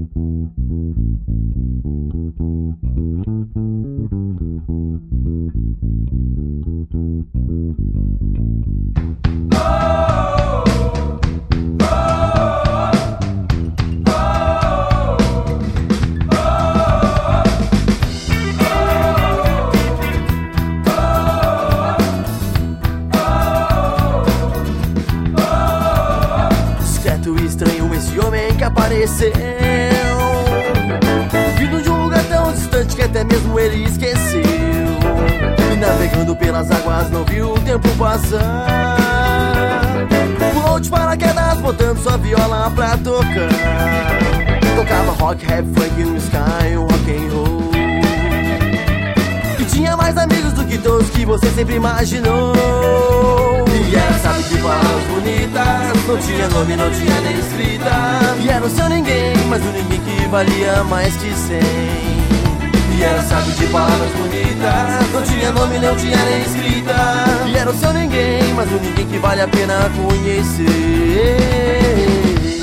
Estranho esse homem que apareceu, vindo de um lugar tão distante que até mesmo ele esqueceu. E navegando pelas águas não viu o tempo passar. Pulou de paraquedas botando sua viola pra tocar. Tocava rock, rap, funk, no sky, rock and roll. E tinha mais amigos do que todos que você sempre imaginou. E era, sabe, de palavras bonitas, não tinha nome, não tinha nem escrita. E era o seu ninguém, mas o ninguém que valia mais que 100. E era, sabe, de palavras bonitas, não tinha nome, não tinha nem escrita. E era o seu ninguém, mas o ninguém que vale a pena conhecer.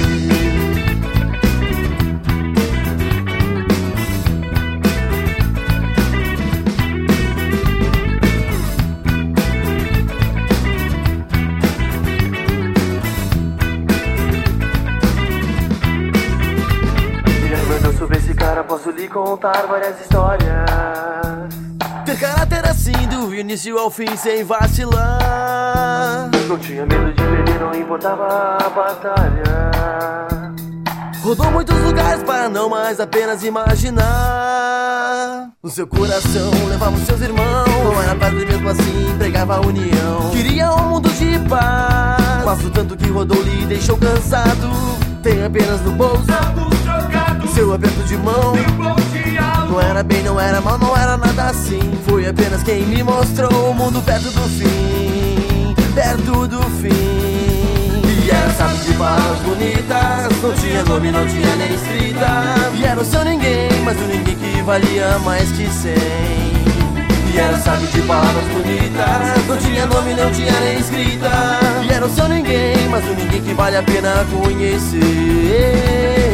Sobre esse cara posso lhe contar várias histórias. Ter caráter assim do início ao fim sem vacilar. Não tinha medo de perder, não importava a batalha. Rodou muitos lugares para não mais apenas imaginar. No seu coração levava os seus irmãos. Não era padre mesmo assim, pregava a união. Queria um mundo de paz, mas o tanto que rodou lhe deixou cansado. Tem apenas no bolso seu aperto de mão. Não era bem, não era mal, não era nada assim. Foi apenas quem me mostrou o mundo perto do fim, perto do fim. E era, sabe, de palavras bonitas, não tinha nome, não tinha nem escrita. E era o seu ninguém, mas o ninguém que valia mais que 100. E era, sabe, de palavras bonitas, não tinha nome, não tinha nem escrita. E era o seu ninguém, mas o ninguém que vale a pena conhecer.